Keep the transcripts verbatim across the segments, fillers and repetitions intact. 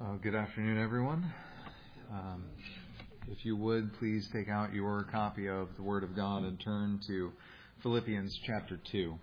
Uh, good afternoon, everyone. Um, if you would, please take out your copy of the Word of God and turn to Philippians chapter two.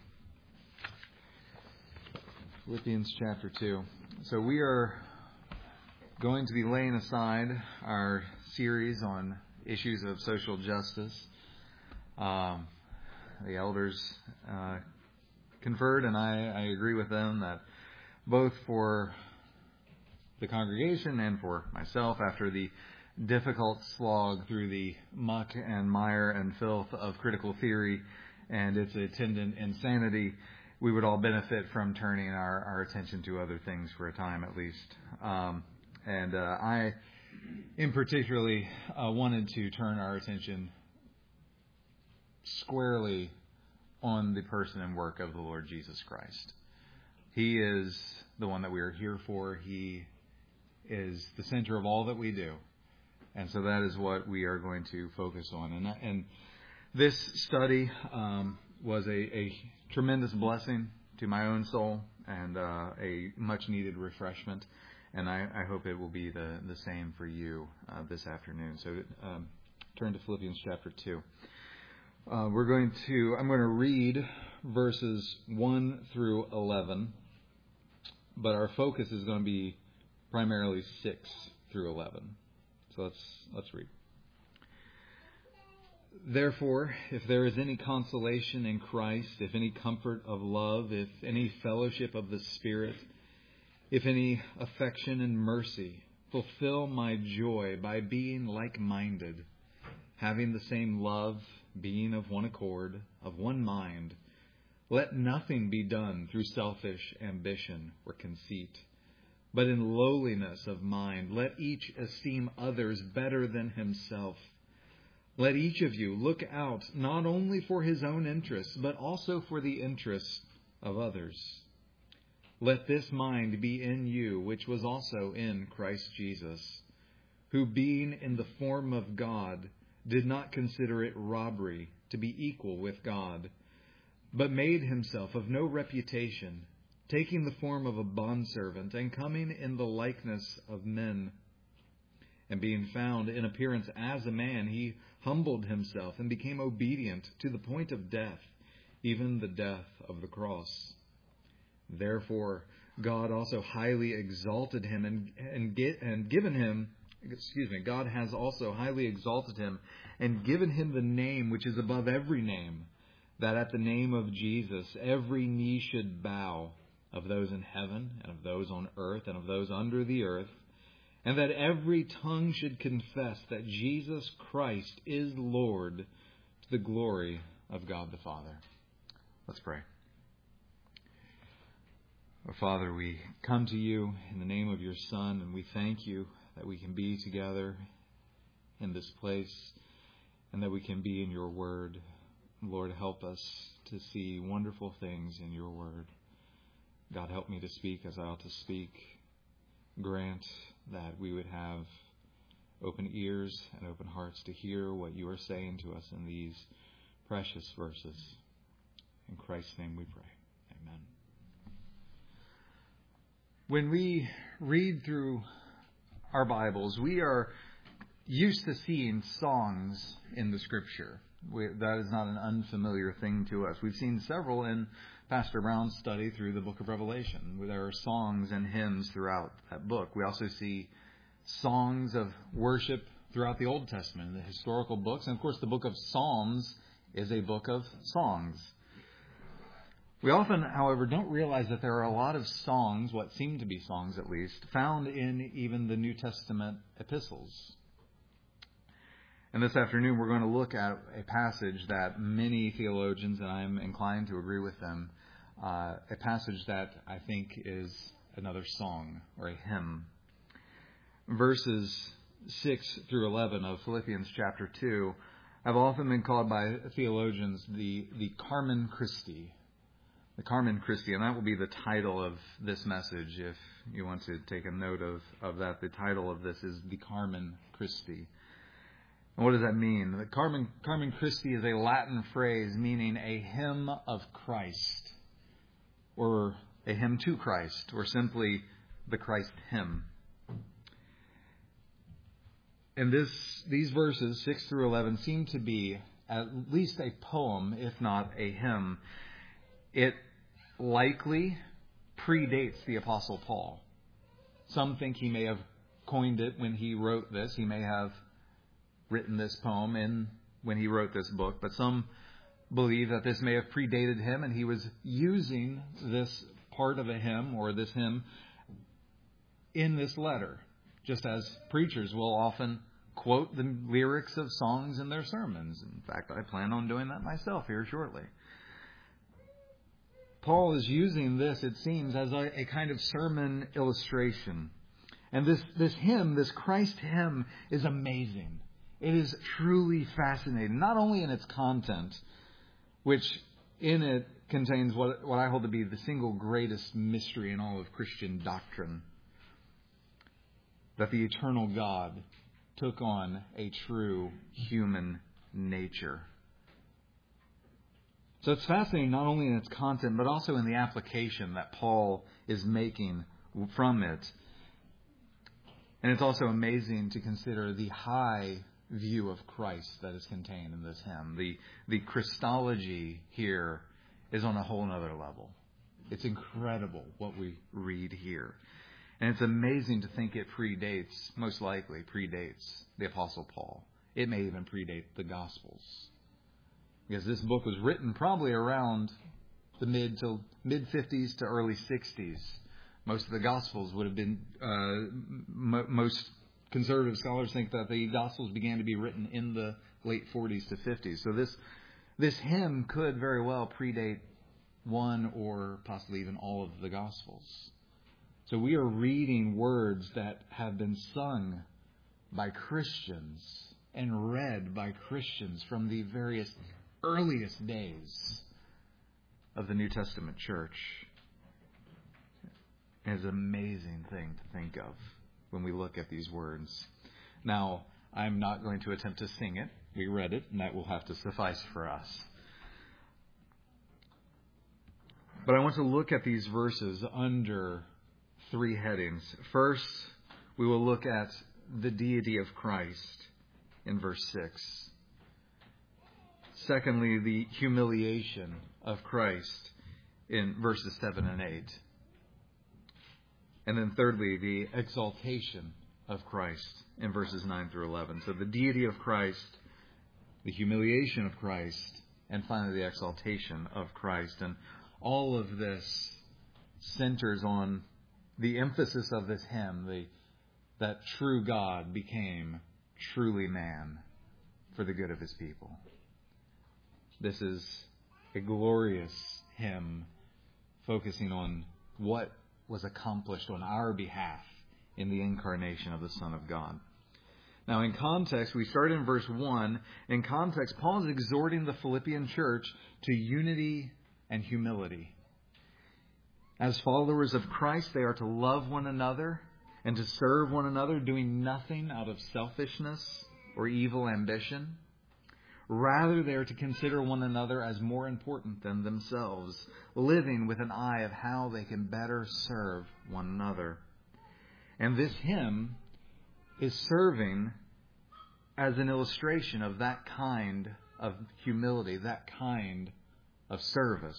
Philippians chapter two. So we are going to be laying aside our series on issues of social justice. Um, the elders uh, conferred, and I, I agree with them that both for the congregation and for myself, after the difficult slog through the muck and mire and filth of critical theory and its attendant insanity, we would all benefit from turning our, our attention to other things for a time at least. Um, and uh, I, in particularly, uh, wanted to turn our attention squarely on the person and work of the Lord Jesus Christ. He is the one that we are here for. He is the center of all that we do. And so that is what we are going to focus on. And, and this study um, was a, a tremendous blessing to my own soul and uh, a much needed refreshment. And I, I hope it will be the, the same for you uh, this afternoon. So um, turn to Philippians chapter two. Uh, we're going to, I'm going to read verses one through eleven. But our focus is going to be primarily six through eleven. So let's let's read. Therefore, if there is any consolation in Christ, if any comfort of love, if any fellowship of the Spirit, if any affection and mercy, fulfill my joy by being like-minded, having the same love, being of one accord, of one mind. Let nothing be done through selfish ambition or conceit, but in lowliness of mind, let each esteem others better than himself. Let each of you look out not only for his own interests, but also for the interests of others. Let this mind be in you, which was also in Christ Jesus, who being in the form of God, did not consider it robbery to be equal with God, but made himself of no reputation, taking the form of a bondservant and coming in the likeness of men. And being found in appearance as a man, he humbled himself and became obedient to the point of death, even the death of the cross. Therefore, God also highly exalted him and, and, get, and given him, excuse me, God has also highly exalted him and given him the name which is above every name, that at the name of Jesus every knee should bow, of those in heaven, and of those on earth, and of those under the earth, and that every tongue should confess that Jesus Christ is Lord, to the glory of God the Father. Let's pray. Our Father, we come to you in the name of your Son, and we thank you that we can be together in this place, and that we can be in your word. Lord, help us to see wonderful things in your word. God, help me to speak as I ought to speak. Grant that we would have open ears and open hearts to hear what you are saying to us in these precious verses. In Christ's name we pray. Amen. When we read through our Bibles, we are used to seeing songs in the Scripture. We, that is not an unfamiliar thing to us. We've seen several in Pastor Brown's study through the book of Revelation, where there are songs and hymns throughout that book. We also see songs of worship throughout the Old Testament, in the historical books. And of course, the book of Psalms is a book of songs. We often, however, don't realize that there are a lot of songs, what seem to be songs at least, found in even the New Testament epistles. And this afternoon, we're going to look at a passage that many theologians, and I'm inclined to agree with them, uh, a passage that I think is another song or a hymn. Verses six through eleven of Philippians chapter two have often been called by theologians the, the Carmen Christi. The Carmen Christi, and that will be the title of this message if you want to take a note of, of that. The title of this is the Carmen Christi. And what does that mean? The Carmen, Carmen Christi is a Latin phrase meaning a hymn of Christ, or a hymn to Christ, or simply the Christ hymn. And this, these verses, six through eleven, seem to be at least a poem, if not a hymn. It likely predates the Apostle Paul. Some think he may have coined it when he wrote this. He may have written this poem in when he wrote this book. But some believe that this may have predated him, and he was using this part of a hymn or this hymn in this letter, just as preachers will often quote the lyrics of songs in their sermons. In fact, I plan on doing that myself here shortly. Paul is using this, it seems, as a, a kind of sermon illustration. And this, this hymn, this Christ hymn, is amazing. It is truly fascinating, not only in its content, which in it contains what, what I hold to be the single greatest mystery in all of Christian doctrine, that the eternal God took on a true human nature. So it's fascinating not only in its content, but also in the application that Paul is making from it. And it's also amazing to consider the high view of Christ that is contained in this hymn. The, the Christology here is on a whole other level. It's incredible what we read here. And it's amazing to think it predates, most likely predates the Apostle Paul. It may even predate the Gospels. Because this book was written probably around the mid to mid fifties to early sixties. Most of the Gospels would have been, uh, m- most conservative scholars think that the Gospels began to be written in the late forties to fifties. So this this hymn could very well predate one or possibly even all of the Gospels. So we are reading words that have been sung by Christians and read by Christians from the various earliest days of the New Testament church. It's an amazing thing to think of when we look at these words. Now, I'm not going to attempt to sing it. We read it, and that will have to suffice for us. But I want to look at these verses under three headings. First, we will look at the deity of Christ in verse six. Secondly, the humiliation of Christ in verses seven and eight. And then thirdly, the exaltation of Christ in verses nine through eleven. So the deity of Christ, the humiliation of Christ, and finally the exaltation of Christ. And all of this centers on the emphasis of this hymn, the, that true God became truly man for the good of his people. This is a glorious hymn focusing on what was accomplished on our behalf in the incarnation of the Son of God. Now, in context, we start in verse one. In context, Paul is exhorting the Philippian church to unity and humility. As followers of Christ, they are to love one another and to serve one another, doing nothing out of selfishness or evil ambition. Rather, they are to consider one another as more important than themselves, living with an eye of how they can better serve one another. And this hymn is serving as an illustration of that kind of humility, that kind of service.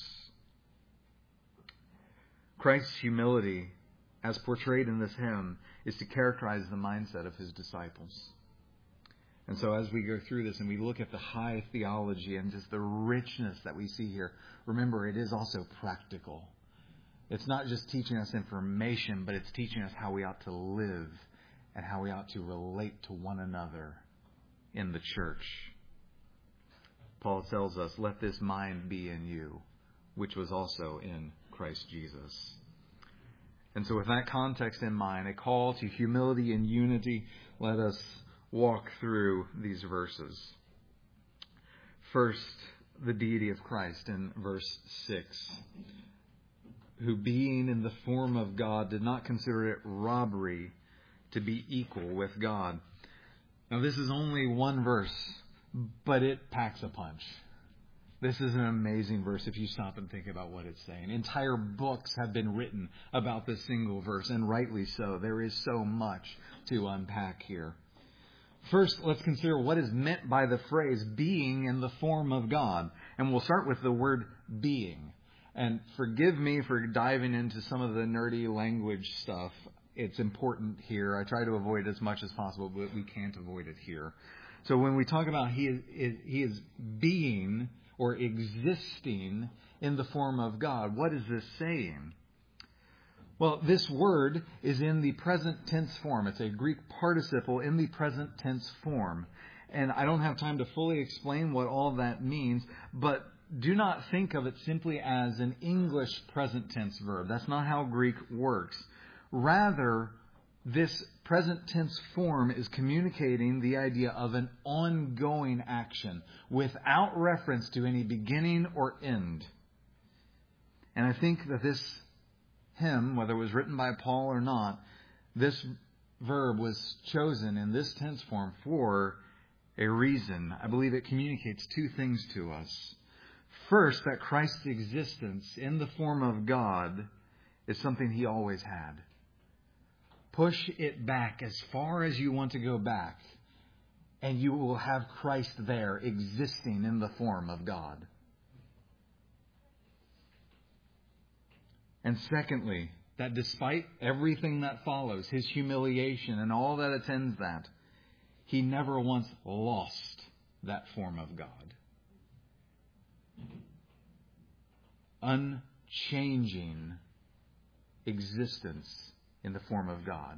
Christ's humility, as portrayed in this hymn, is to characterize the mindset of his disciples. And so as we go through this and we look at the high theology and just the richness that we see here, remember, it is also practical. It's not just teaching us information, but it's teaching us how we ought to live and how we ought to relate to one another in the church. Paul tells us, let this mind be in you, which was also in Christ Jesus. And so with that context in mind, a call to humility and unity, let us walk through these verses. First, the deity of Christ in verse six, who being in the form of God did not consider it robbery to be equal with God. Now this is only one verse, but it packs a punch. This is an amazing verse if you stop and think about what it's saying. Entire books have been written about this single verse, and rightly so. There is so much to unpack here. First, let's consider what is meant by the phrase being in the form of God. And we'll start with the word being. And forgive me for diving into some of the nerdy language stuff. It's important here. I try to avoid as much as possible, but we can't avoid it here. So when we talk about he is, he is being or existing in the form of God, what is this saying? Well, this word is in the present tense form. It's a Greek participle in the present tense form. And I don't have time to fully explain what all that means, but do not think of it simply as an English present tense verb. That's not how Greek works. Rather, this present tense form is communicating the idea of an ongoing action without reference to any beginning or end. And I think that this hymn, whether it was written by Paul or not, this verb was chosen in this tense form for a reason. I believe it communicates two things to us. First, that Christ's existence in the form of God is something he always had. Push it back as far as you want to go back, and you will have Christ there existing in the form of God. And secondly, that despite everything that follows, his humiliation and all that attends that, he never once lost that form of God. Unchanging existence in the form of God.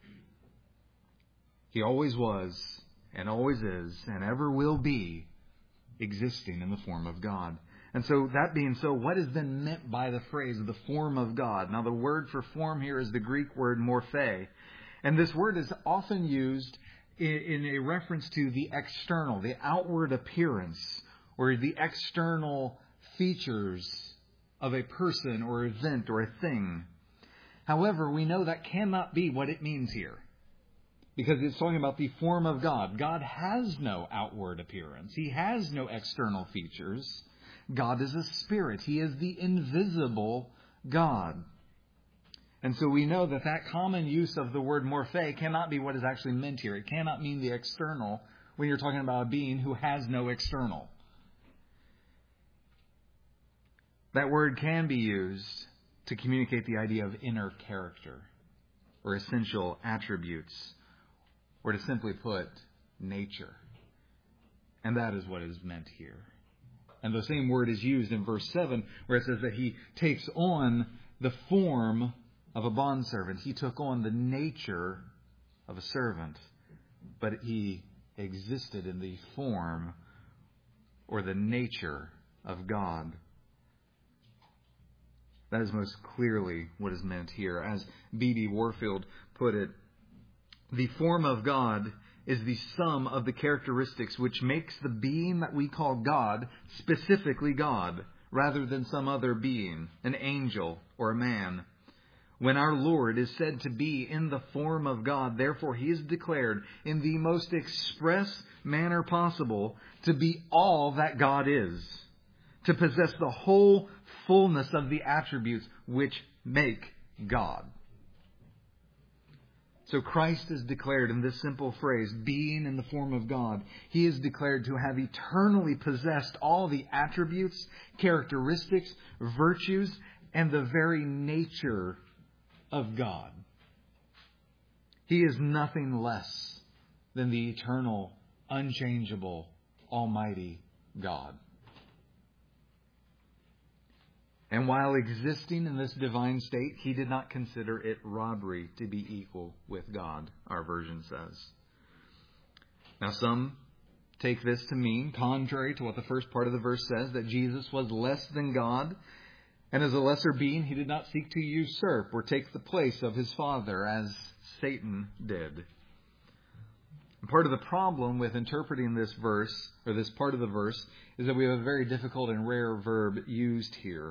He always was, and always is, and ever will be existing in the form of God. And so, that being so, what is then meant by the phrase, the form of God? Now, the word for form here is the Greek word morphe. And this word is often used in, in a reference to the external, the outward appearance, or the external features of a person or event or a thing. However, we know that cannot be what it means here, because it's talking about the form of God. God has no outward appearance. He has no external features. God is a spirit. He is the invisible God. And so we know that that common use of the word morphe cannot be what is actually meant here. It cannot mean the external when you're talking about a being who has no external. That word can be used to communicate the idea of inner character or essential attributes, or to simply put, nature. And that is what is meant here. And the same word is used in verse seven, where it says that he takes on the form of a bondservant. He took on the nature of a servant, but he existed in the form or the nature of God. That is most clearly what is meant here. As B B Warfield put it, the form of God is the sum of the characteristics which makes the being that we call God specifically God, rather than some other being, an angel or a man. When our Lord is said to be in the form of God, therefore he is declared in the most express manner possible to be all that God is, to possess the whole fullness of the attributes which make God. So Christ is declared in this simple phrase, being in the form of God. He is declared to have eternally possessed all the attributes, characteristics, virtues, and the very nature of God. He is nothing less than the eternal, unchangeable, almighty God. And while existing in this divine state, he did not consider it robbery to be equal with God, our version says. Now some take this to mean, contrary to what the first part of the verse says, that Jesus was less than God, and as a lesser being, he did not seek to usurp or take the place of his Father, as Satan did. And part of the problem with interpreting this verse, or this part of the verse, is that we have a very difficult and rare verb used here,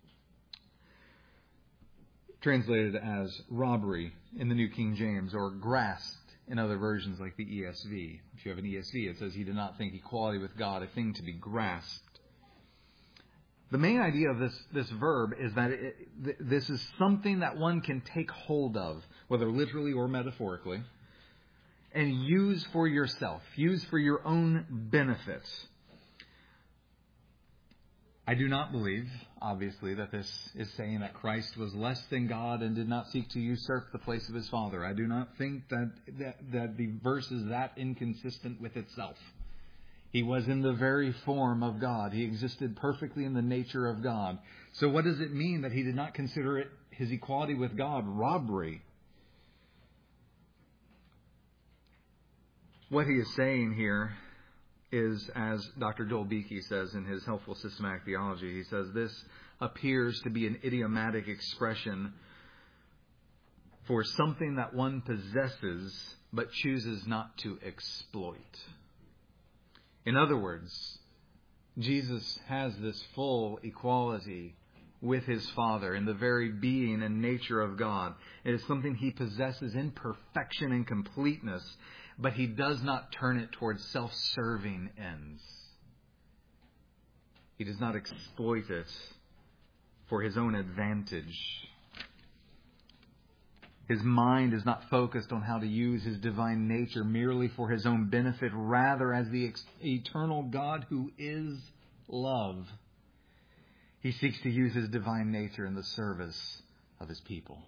translated as robbery in the New King James, or grasped in other versions like the E S V. If you have an E S V, it says he did not think equality with God a thing to be grasped. The main idea of this, this verb is that it, th- this is something that one can take hold of, whether literally or metaphorically. and use for yourself, use for your own benefit. I do not believe, obviously, that this is saying that Christ was less than God and did not seek to usurp the place of his Father. I do not think that, that, that the verse is that inconsistent with itself. He was in the very form of God. He existed perfectly in the nature of God. So what does it mean that he did not consider it, his equality with God, robbery? What he is saying here is, as Doctor Joel Beeke says in his Helpful Systematic Theology, he says this appears to be an idiomatic expression for something that one possesses but chooses not to exploit. In other words, Jesus has this full equality with his Father in the very being and nature of God. It is something he possesses in perfection and completeness, but he does not turn it towards self-serving ends. He does not exploit it for his own advantage. His mind is not focused on how to use his divine nature merely for his own benefit. Rather, as the ex- eternal God who is love, he seeks to use his divine nature in the service of his people.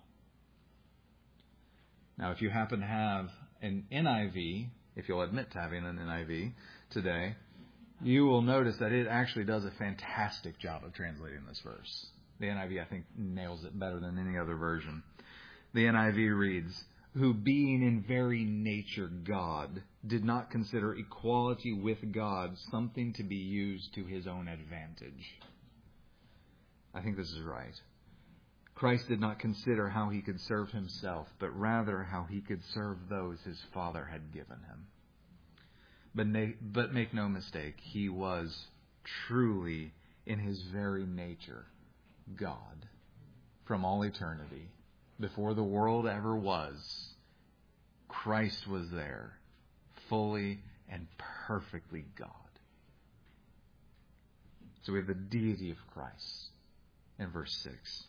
Now, if you happen to have an N I V, if you'll admit to having an N I V today, you will notice that it actually does a fantastic job of translating this verse. The N I V, I think, nails it better than any other version. The N I V reads, "Who being in very nature God, did not consider equality with God something to be used to his own advantage." I think this is right. Christ did not consider how he could serve himself, but rather how he could serve those his Father had given him. But, na- but make no mistake, he was truly, in his very nature, God. From all eternity, before the world ever was, Christ was there, fully and perfectly God. So we have the deity of Christ in verse six.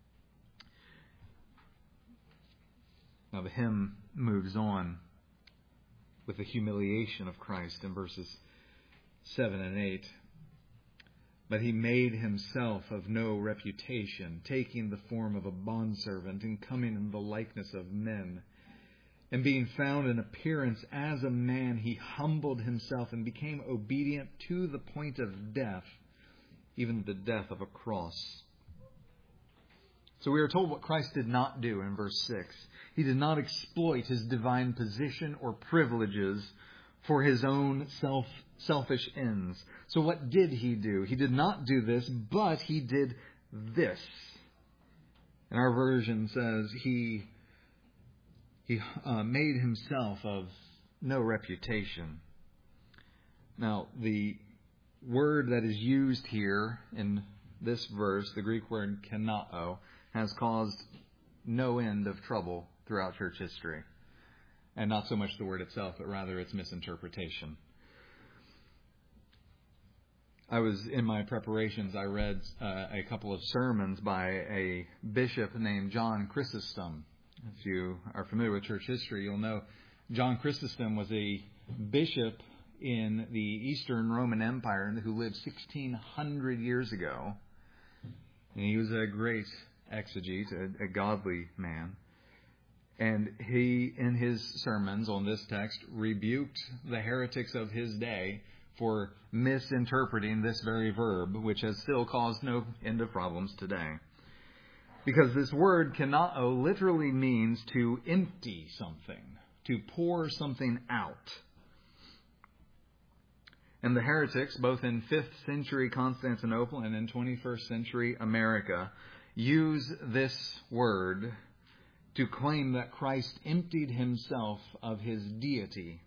Now the hymn moves on with the humiliation of Christ in verses seven and eight. "But he made himself of no reputation, taking the form of a bondservant and coming in the likeness of men. And being found in appearance as a man, he humbled himself and became obedient to the point of death, even the death of a cross." So we are told what Christ did not do in verse six. He did not exploit his divine position or privileges for his own self selfish ends. So what did he do? He did not do this, but he did this. And our version says he he uh, made himself of no reputation. Now, the word that is used here in this verse, the Greek word kenao, has caused no end of trouble throughout church history. And not so much the word itself, but rather its misinterpretation. I was, in my preparations, I read uh, a couple of sermons by a bishop named John Chrysostom. If you are familiar with church history, you'll know John Chrysostom was a bishop in the Eastern Roman Empire who lived sixteen hundred years ago. And he was a great exegete, a, a godly man. And he, in his sermons on this text, rebuked the heretics of his day for misinterpreting this very verb, which has still caused no end of problems today. Because this word kenao literally means to empty something, to pour something out. And the heretics, both in fifth century Constantinople and in twenty-first century America, use this word to claim that Christ emptied himself of his deity,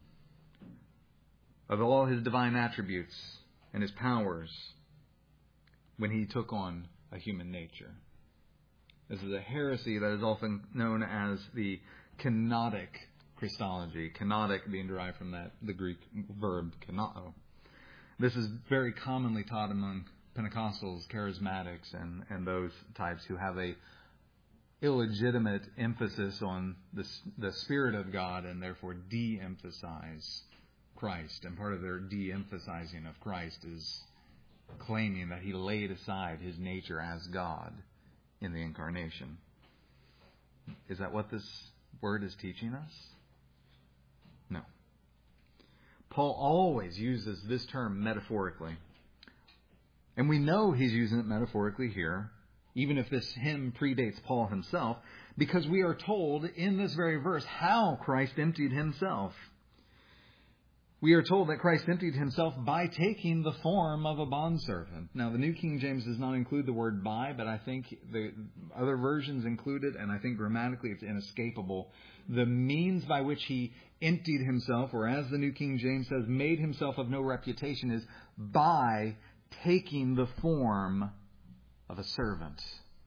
of all his divine attributes and his powers, when he took on a human nature. This is a heresy that is often known as the kenotic Christology, kenotic being derived from that the Greek verb kenao. This is very commonly taught among Pentecostals, charismatics, and, and those types who have a illegitimate emphasis on the, the Spirit of God and therefore de-emphasize Christ. And part of their de-emphasizing of Christ is claiming that He laid aside His nature as God in the incarnation. Is that what this word is teaching us? No. Paul always uses this term metaphorically. And we know he's using it metaphorically here, even if this hymn predates Paul himself, because we are told in this very verse how Christ emptied Himself. We are told that Christ emptied Himself by taking the form of a bondservant. Now, the New King James does not include the word by, but I think the other versions include it, and I think grammatically it's inescapable. The means by which He emptied Himself, or as the New King James says, made Himself of no reputation, is by taking the form of a servant.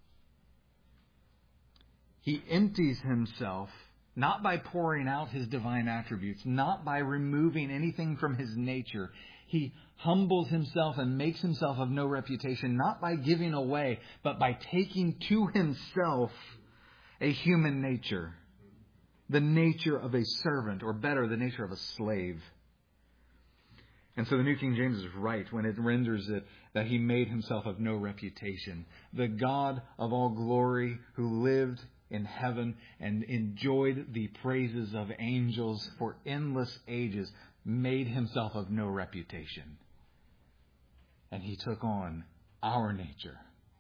He empties Himself not by pouring out His divine attributes, not by removing anything from His nature. He humbles Himself and makes Himself of no reputation, not by giving away, but by taking to Himself a human nature, the nature of a servant, or better, the nature of a slave. And so the New King James is right when it renders it that He made Himself of no reputation. The God of all glory, who lived in heaven and enjoyed the praises of angels for endless ages, made Himself of no reputation. And He took on our nature.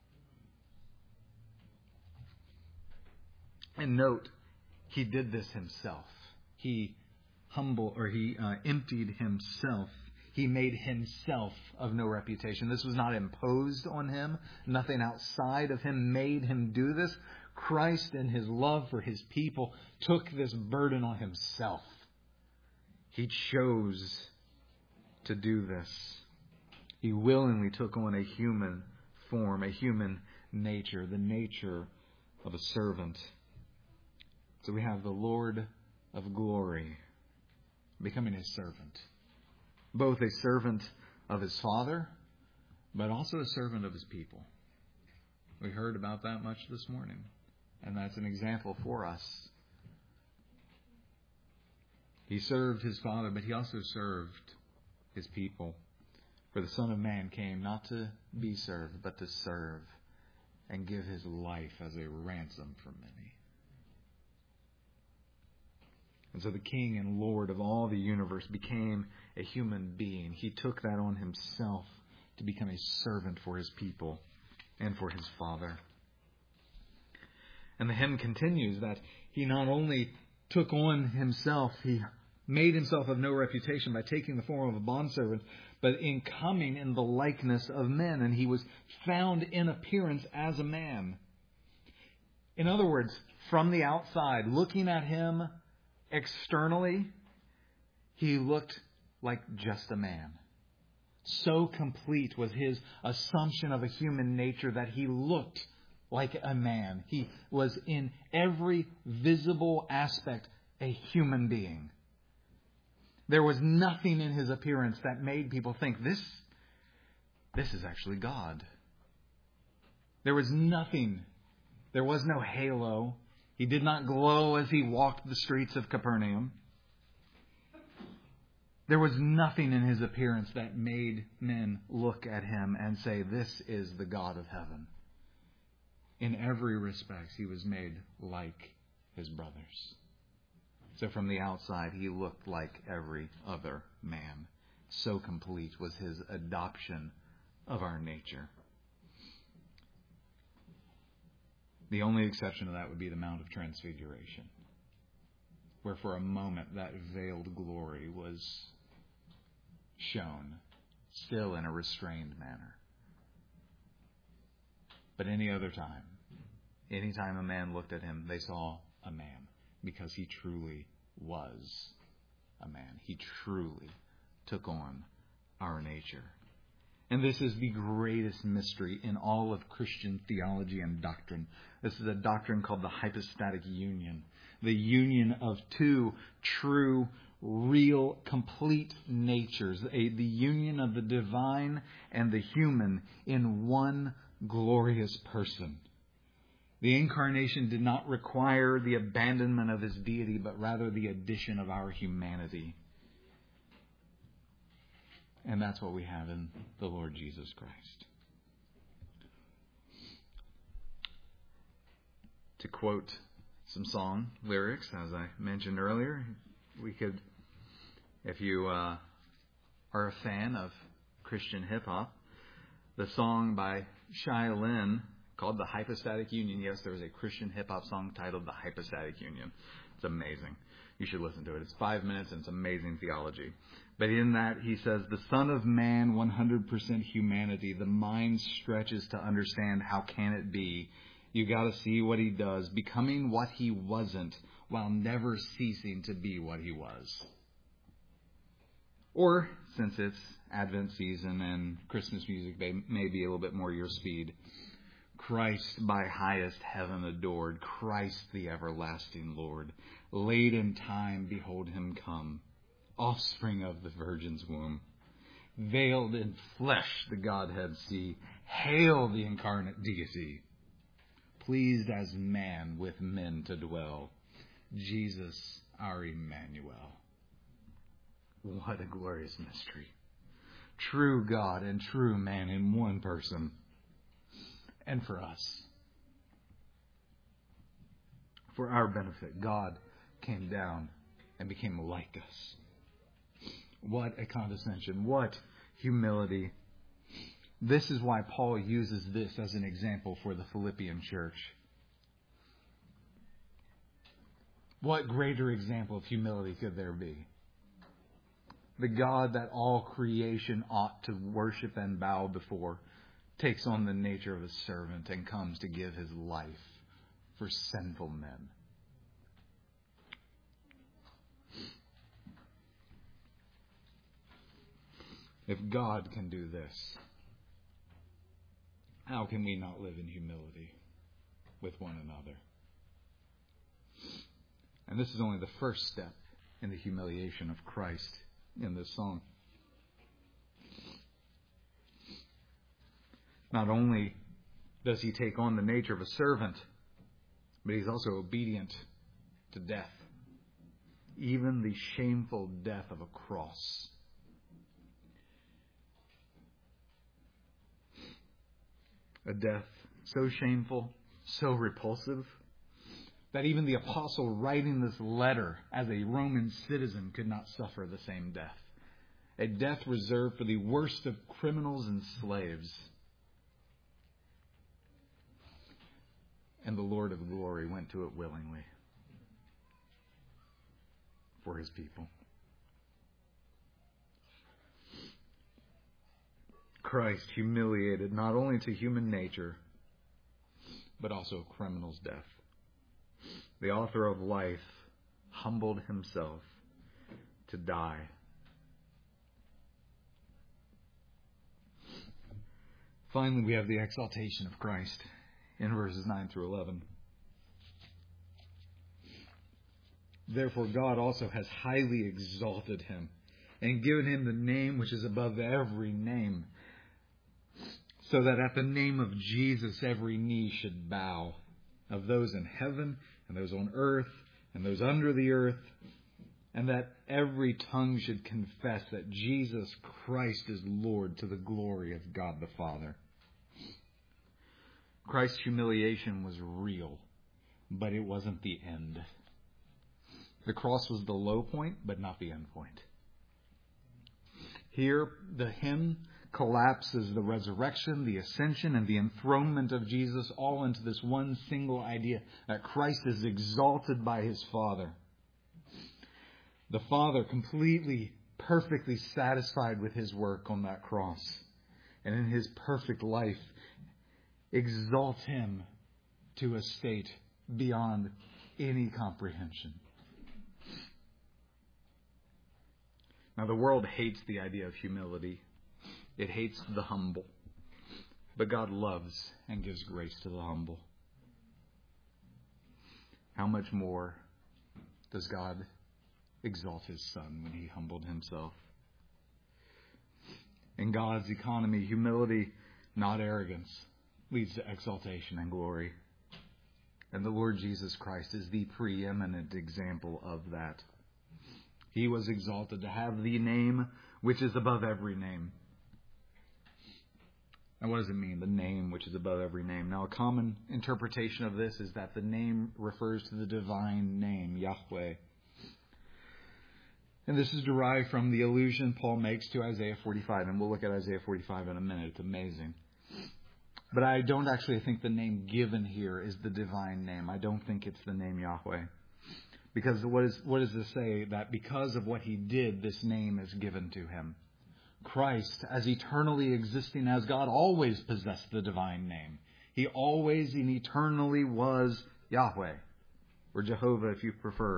And note, He did this Himself. He humble or He uh, emptied Himself. He made Himself of no reputation. This was not imposed on Him. Nothing outside of Him made Him do this. Christ, in His love for His people, took this burden on Himself. He chose to do this. He willingly took on a human form, a human nature, the nature of a servant. So we have the Lord of glory becoming His servant. Both a servant of His Father, but also a servant of His people. We heard about that much this morning. And that's an example for us. He served His Father, but He also served His people. For the Son of Man came not to be served, but to serve and give His life as a ransom for many. And so the King and Lord of all the universe became a human being. He took that on Himself to become a servant for His people and for His Father. And the hymn continues that He not only took on Himself, He made Himself of no reputation by taking the form of a bondservant, but in coming in the likeness of men. And He was found in appearance as a man. In other words, from the outside, looking at Him externally, He looked like just a man. So complete was His assumption of a human nature that He looked like a man. He was in every visible aspect a human being. There was nothing in His appearance that made people think, this, this is actually God. There was nothing. There was no halo. He did not glow as He walked the streets of Capernaum. There was nothing in His appearance that made men look at Him and say, this is the God of heaven. In every respect, He was made like His brothers. So from the outside, He looked like every other man. So complete was His adoption of our nature. The only exception to that would be the Mount of Transfiguration, where for a moment that veiled glory was shown, still in a restrained manner. But any other time, any time a man looked at Him, they saw a man, because He truly was a man. He truly took on our nature. And this is the greatest mystery in all of Christian theology and doctrine. This is a doctrine called the hypostatic union. The union of two true, real, complete natures. A, the union of the divine and the human in one glorious person. The incarnation did not require the abandonment of his deity, but rather the addition of our humanity. And that's what we have in the Lord Jesus Christ. To quote some song lyrics, as I mentioned earlier, we could, if you uh, are a fan of Christian hip-hop, the song by Shai Linne called The Hypostatic Union. Yes, there is a Christian hip-hop song titled The Hypostatic Union. It's amazing. You should listen to it. It's five minutes and it's amazing theology. But in that, he says, the Son of Man, one hundred percent humanity. The mind stretches to understand how can it be. You got to see what he does, becoming what he wasn't while never ceasing to be what he was. Or, since it's Advent season and Christmas music may, may be a little bit more your speed, Christ by highest heaven adored, Christ the everlasting Lord, late in time behold him come, offspring of the Virgin's womb, veiled in flesh the Godhead see, hail the incarnate deity, pleased as man with men to dwell, Jesus our Emmanuel. What a glorious mystery. True God and true man in one person. And for us, for our benefit, God came down and became like us. What a condescension. What humility. This is why Paul uses this as an example for the Philippian church. What greater example of humility could there be? The God that all creation ought to worship and bow before takes on the nature of a servant and comes to give his life for sinful men. If God can do this, how can we not live in humility with one another? And this is only the first step in the humiliation of Christ in this song. Not only does he take on the nature of a servant, but he's also obedient to death, even the shameful death of a cross. A death so shameful, so repulsive, that even the apostle writing this letter as a Roman citizen could not suffer the same death. A death reserved for the worst of criminals and slaves. And the Lord of glory went to it willingly for his people. Christ humiliated not only to human nature, but also a criminal's death. The author of life humbled himself to die. Finally, we have the exaltation of Christ in verses nine through eleven. Therefore, God also has highly exalted him and given him the name which is above every name, so that at the name of Jesus every knee should bow, of those in heaven and those on earth and those under the earth, and that every tongue should confess that Jesus Christ is Lord, to the glory of God the Father. Christ's humiliation was real, but it wasn't the end. The cross was the low point, but not the end point. Here, the hymn collapses the resurrection, the ascension, and the enthronement of Jesus all into this one single idea, that Christ is exalted by his Father. The Father, completely, perfectly satisfied with his work on that cross, and in his perfect life, exalts him to a state beyond any comprehension. Now, the world hates the idea of humility. It hates the humble. But God loves and gives grace to the humble. How much more does God exalt his Son when he humbled himself? In God's economy, humility, not arrogance, leads to exaltation and glory. And the Lord Jesus Christ is the preeminent example of that. He was exalted to have the name which is above every name. And what does it mean, the name which is above every name? Now, a common interpretation of this is that the name refers to the divine name, Yahweh. And this is derived from the allusion Paul makes to Isaiah forty-five. And we'll look at Isaiah forty-five in a minute. It's amazing. But I don't actually think the name given here is the divine name. I don't think it's the name Yahweh. Because what, is, what does this say? That because of what he did, this name is given to him. Christ, as eternally existing as God, always possessed the divine name. He always and eternally was Yahweh, or Jehovah if you prefer.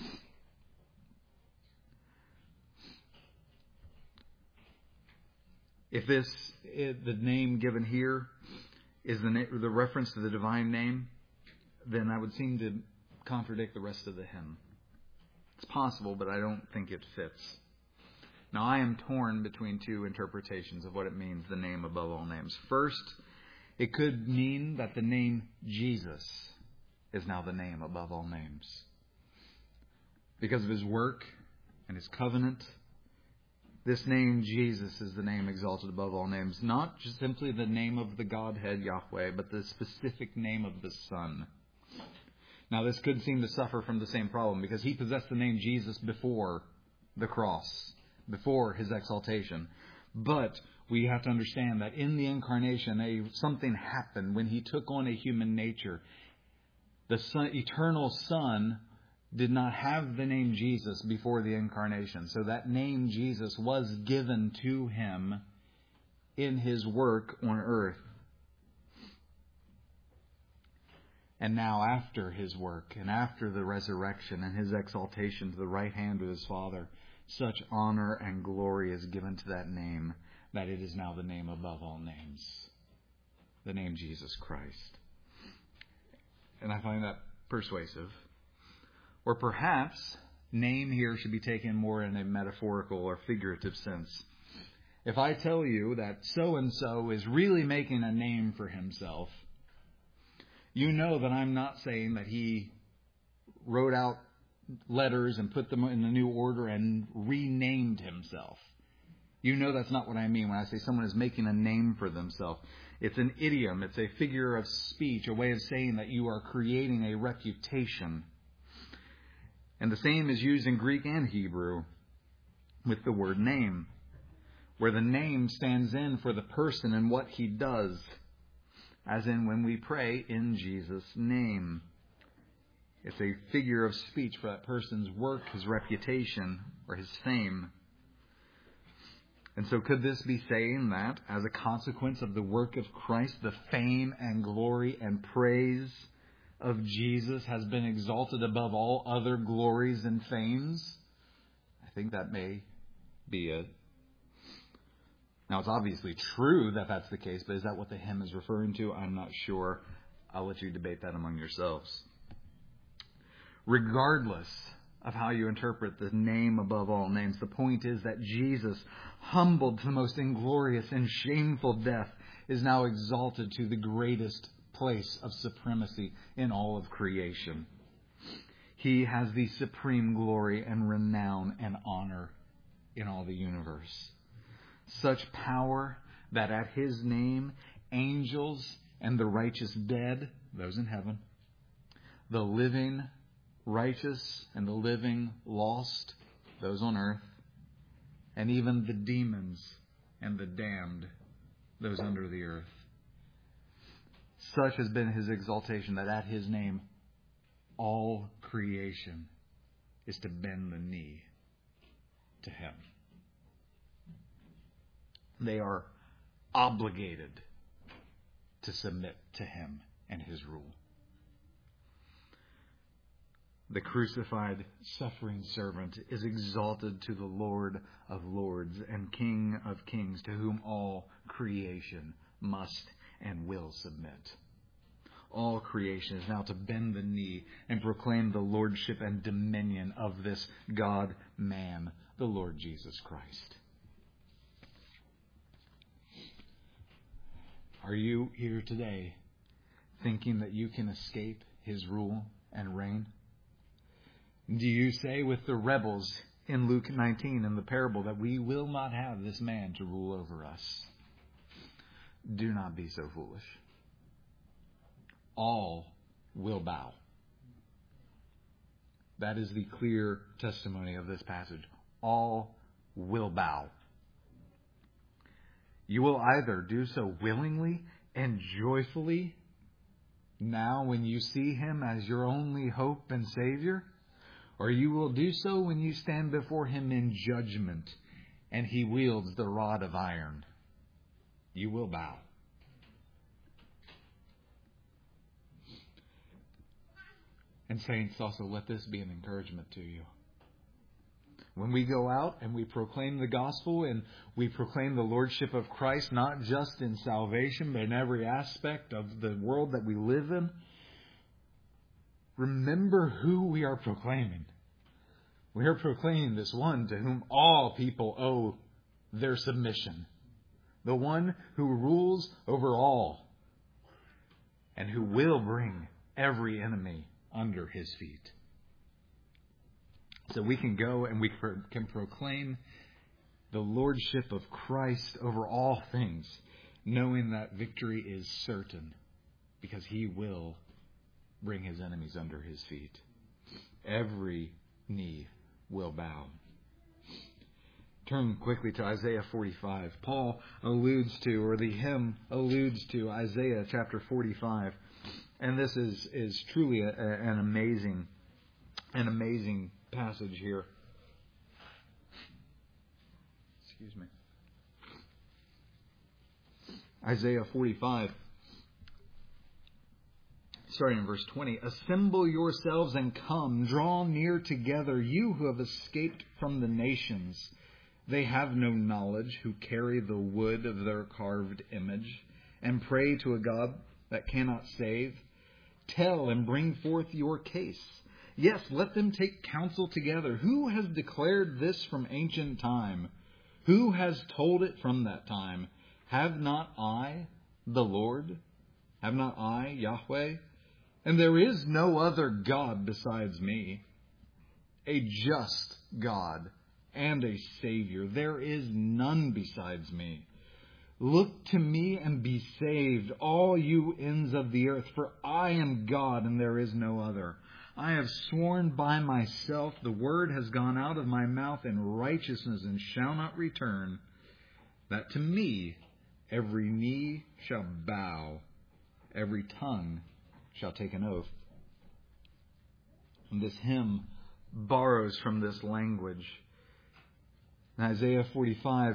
If this, the name given here is the, the reference to the divine name, then that would seem to contradict the rest of the hymn. It's possible, but I don't think it fits. Now, I am torn between two interpretations of what it means, the name above all names. First, it could mean that the name Jesus is now the name above all names. Because of his work and his covenant, this name, Jesus, is the name exalted above all names. Not just simply the name of the Godhead, Yahweh, but the specific name of the Son. Now, this could seem to suffer from the same problem, because he possessed the name Jesus before the cross, before his exaltation. But we have to understand that in the incarnation, a, something happened when he took on a human nature. The son, eternal Son did not have the name Jesus before the incarnation. So that name Jesus was given to him in his work on earth. And now after his work and after the resurrection and his exaltation to the right hand of his Father, such honor and glory is given to that name that it is now the name above all names. The name Jesus Christ. And I find that persuasive. Or perhaps name here should be taken more in a metaphorical or figurative sense. If I tell you that so-and-so is really making a name for himself, you know that I'm not saying that he wrote out letters and put them in the new order and renamed himself. You know that's not what I mean when I say someone is making a name for themselves. It's an idiom. It's a figure of speech, a way of saying that you are creating a reputation. And the same is used in Greek and Hebrew with the word name, where the name stands in for the person and what he does, as in when we pray in Jesus' name. It's a figure of speech for that person's work, his reputation, or his fame. And so could this be saying that as a consequence of the work of Christ, the fame and glory and praise of Jesus has been exalted above all other glories and fames? I think that may be it. Now, it's obviously true that that's the case, but is that what the hymn is referring to? I'm not sure. I'll let you debate that among yourselves. Regardless of how you interpret the name above all names, the point is that Jesus, humbled to the most inglorious and shameful death, is now exalted to the greatest place of supremacy in all of creation. He has the supreme glory and renown and honor in all the universe. Such power that at his name, angels and the righteous dead, those in heaven, the living righteous and the living lost, those on earth, and even the demons and the damned, those under the earth. Such has been his exaltation that at his name, all creation is to bend the knee to him. They are obligated to submit to him and his rule. The crucified, suffering servant is exalted to the Lord of lords and King of kings, to whom all creation must and will submit. All creation is now to bend the knee and proclaim the lordship and dominion of this God-man, the Lord Jesus Christ. Are you here today thinking that you can escape his rule and reign? Do you say with the rebels in Luke nineteen in the parable that we will not have this man to rule over us? Do not be so foolish. All will bow. That is the clear testimony of this passage. All will bow. You will either do so willingly and joyfully now when you see him as your only hope and Savior, or you will do so when you stand before him in judgment and he wields the rod of iron. You will bow. And saints, also let this be an encouragement to you. When we go out and we proclaim the gospel and we proclaim the lordship of Christ, not just in salvation, but in every aspect of the world that we live in, remember who we are proclaiming. We are proclaiming this one to whom all people owe their submission. The one who rules over all and who will bring every enemy under his feet. So we can go and we can proclaim the lordship of Christ over all things, knowing that victory is certain because he will bring his enemies under his feet. Every knee will bow. Turn quickly to Isaiah forty-five. Paul alludes to, or the hymn alludes to, Isaiah chapter forty-five. And this is, is truly a, a, an amazing, an amazing passage here. Excuse me. Isaiah forty-five, starting in verse twenty. Assemble yourselves and come, draw near together, you who have escaped from the nations. They have no knowledge who carry the wood of their carved image and pray to a God that cannot save. Tell and bring forth your case. Yes, let them take counsel together. Who has declared this from ancient time? Who has told it from that time? Have not I, the Lord? Have not I, Yahweh? And there is no other God besides me, a just God and a Savior. There is none besides me. Look to me and be saved, all you ends of the earth, for I am God and there is no other. I have sworn by myself, the word has gone out of my mouth in righteousness and shall not return, that to me every knee shall bow, every tongue shall take an oath. And this hymn borrows from this language. In Isaiah forty-five,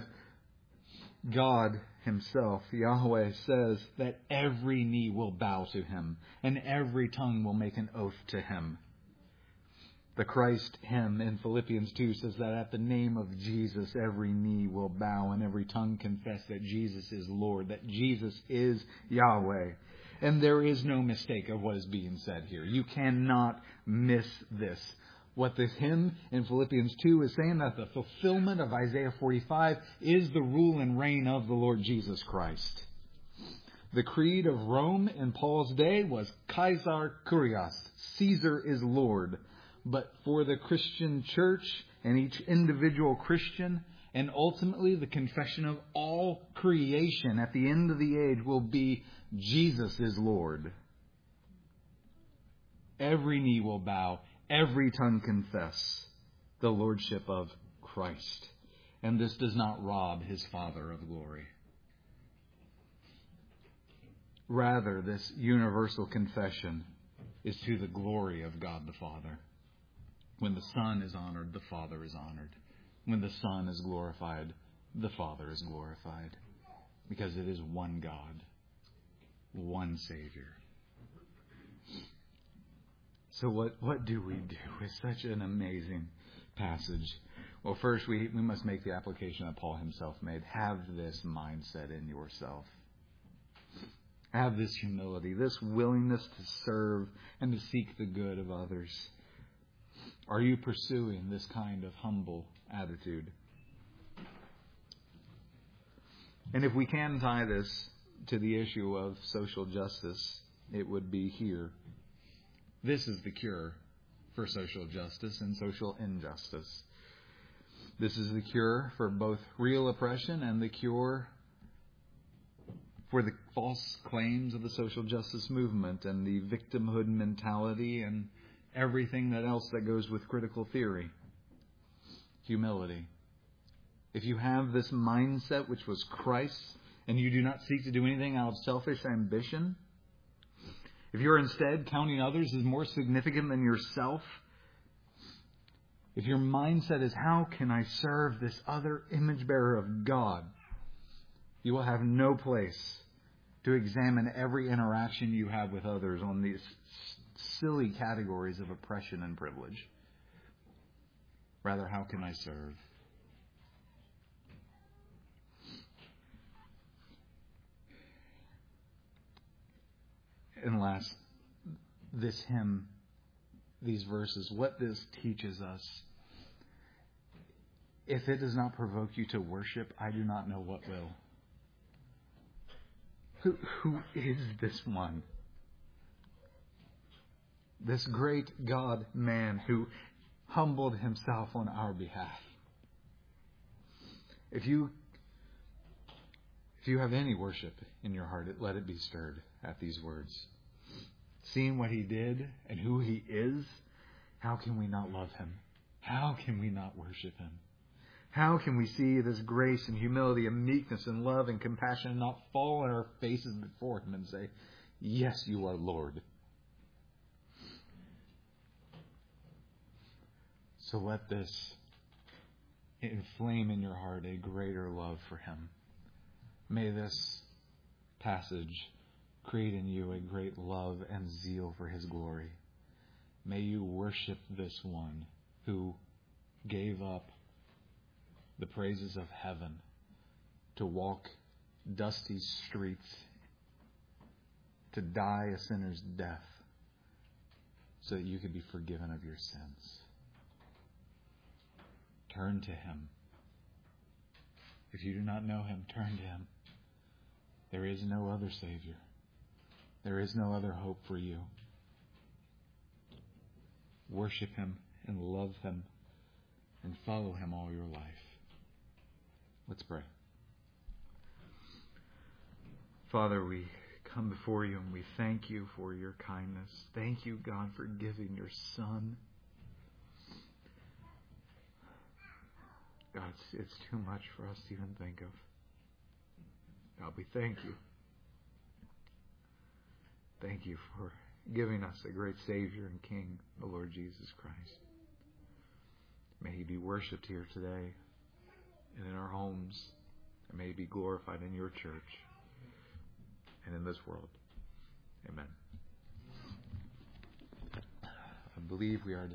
God himself, Yahweh, says that every knee will bow to him and every tongue will make an oath to him. The Christ hymn in Philippians two says that at the name of Jesus, every knee will bow and every tongue confess that Jesus is Lord, that Jesus is Yahweh. And there is no mistake of what is being said here. You cannot miss this. What this hymn in Philippians two is saying, that the fulfillment of Isaiah forty-five is the rule and reign of the Lord Jesus Christ. The creed of Rome in Paul's day was Caesar Kurios, Caesar is Lord. But for the Christian church and each individual Christian, and ultimately the confession of all creation at the end of the age will be Jesus is Lord. Every knee will bow. Every tongue confess the lordship of Christ. And this does not rob his Father of glory. Rather, this universal confession is to the glory of God the Father. When the Son is honored, the Father is honored. When the Son is glorified, the Father is glorified. Because it is one God, one Savior. So what, what do we do with such an amazing passage? Well, first we, we must make the application that Paul himself made. Have this mindset in yourself. Have this humility, this willingness to serve and to seek the good of others. Are you pursuing this kind of humble attitude? And if we can tie this to the issue of social justice, it would be here. This is the cure for social justice and social injustice. This is the cure for both real oppression and the cure for the false claims of the social justice movement and the victimhood mentality and everything that else that goes with critical theory. Humility. If you have this mindset, which was Christ's, and you do not seek to do anything out of selfish ambition, if you're instead counting others as more significant than yourself, if your mindset is, how can I serve this other image bearer of God, you will have no place to examine every interaction you have with others on these silly categories of oppression and privilege. Rather, how can I serve? And last, this hymn, these verses, what this teaches us. If it does not provoke you to worship, I do not know what will. Who, who is this one? This great God-man who humbled himself on our behalf. If you, if you have any worship in your heart, let it be stirred at these words. Seeing what he did and who he is, how can we not love him? How can we not worship him? How can we see this grace and humility and meekness and love and compassion and not fall on our faces before him and say, yes, you are Lord. So let this inflame in your heart a greater love for him. May this passage create in you a great love and zeal for his glory. May you worship this one who gave up the praises of heaven to walk dusty streets, to die a sinner's death, so that you could be forgiven of your sins. Turn to him. If you do not know him, turn to him. There is no other Savior. There is no other hope for you. Worship him and love him and follow him all your life. Let's pray. Father, we come before you and we thank you for your kindness. Thank you, God, for giving your Son. God, it's, it's too much for us to even think of. God, we thank you. Thank you for giving us a great Savior and King, the Lord Jesus Christ. May he be worshipped here today and in our homes. And may he be glorified in your church and in this world. Amen. I believe we are